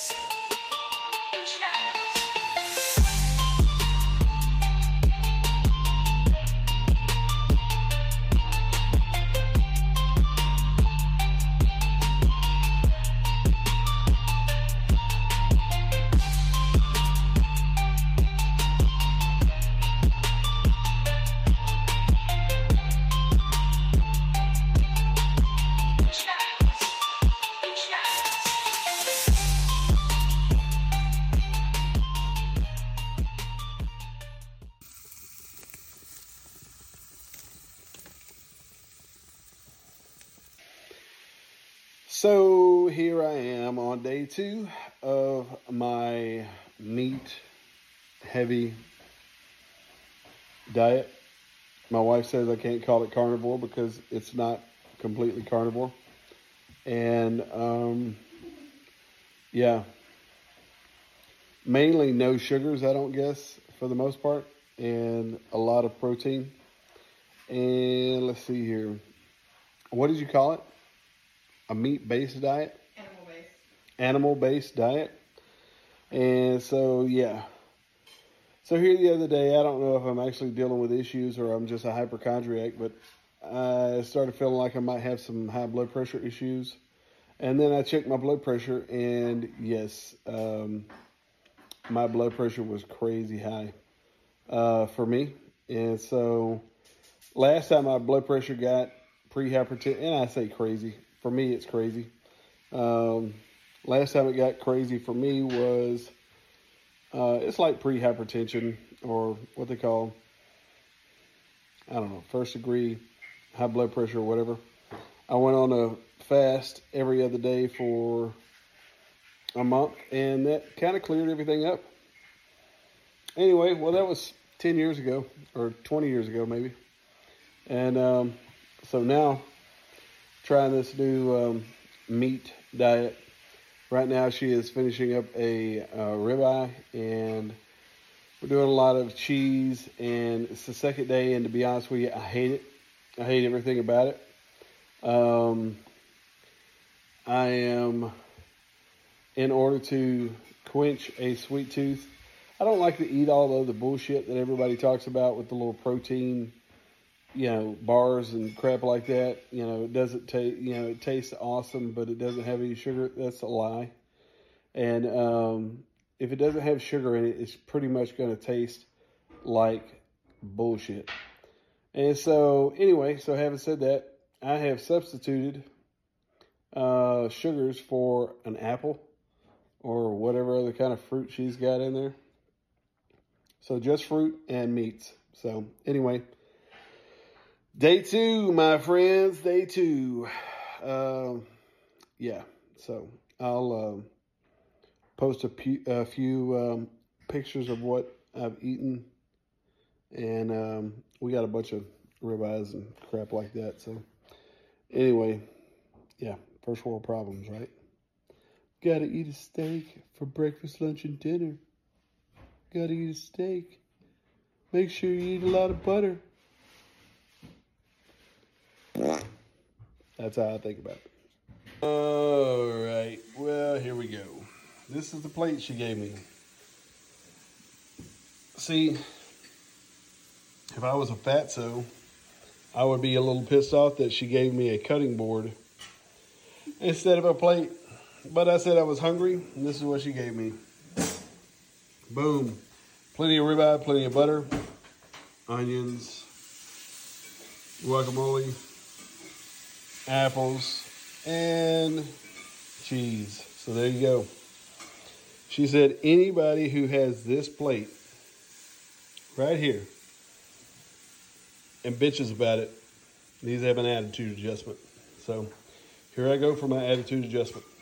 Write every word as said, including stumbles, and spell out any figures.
So here I am on day two of my meat heavy diet. My wife says I can't call it carnivore because it's not completely carnivore. And um, yeah, mainly no sugars, I don't guess, for the most part, and a lot of protein. And let's see here. What did you call it? A meat-based diet? Animal-based. Animal-based diet. And so, yeah. So here the other day, I don't know if I'm actually dealing with issues or I'm just a hypochondriac, but I started feeling like I might have some high blood pressure issues. And then I checked my blood pressure, and yes, um, my blood pressure was crazy high uh, for me. And so last time my blood pressure got pre-hypertension, and I say crazy. For me, it's crazy. Um, last time it got crazy for me was, uh, it's like pre-hypertension or what they call, I don't know, first degree high blood pressure or whatever. I went on a fast every other day for a month, and that kind of cleared everything up. Anyway, well, that was ten years ago or twenty years ago maybe. And um, so now, trying this new um, meat diet. Right now she is finishing up a uh, ribeye, and we're doing a lot of cheese, and it's the second day, and to be honest with you, I hate it. I hate everything about it. Um, I am, in order to quench a sweet tooth, I don't like to eat all of the bullshit that everybody talks about with the little protein, you know, bars and crap like that. You know, it doesn't taste, you know, it tastes awesome, but it doesn't have any sugar. That's a lie. And um, if it doesn't have sugar in it, it's pretty much going to taste like bullshit. And so, anyway, so having said that, I have substituted uh, sugars for an apple or whatever other kind of fruit she's got in there. So just fruit and meats. So anyway, day two, my friends, day two. Uh, yeah, so I'll uh, post a, pu- a few um, pictures of what I've eaten. And um, we got a bunch of ribeyes and crap like that. So anyway, yeah, first world problems, right? Gotta eat a steak for breakfast, lunch, and dinner. Gotta eat a steak. Make sure you eat a lot of butter. That's how I think about it. All right, well, here we go. This is the plate she gave me. See, if I was a fatso, I would be a little pissed off that she gave me a cutting board instead of a plate. But I said I was hungry, and this is what she gave me. Boom. Plenty of ribeye, plenty of butter, onions, guacamole, apples, and cheese. So there you go. She said anybody who has this plate right here and bitches about it needs to have an attitude adjustment. So here I go for my attitude adjustment.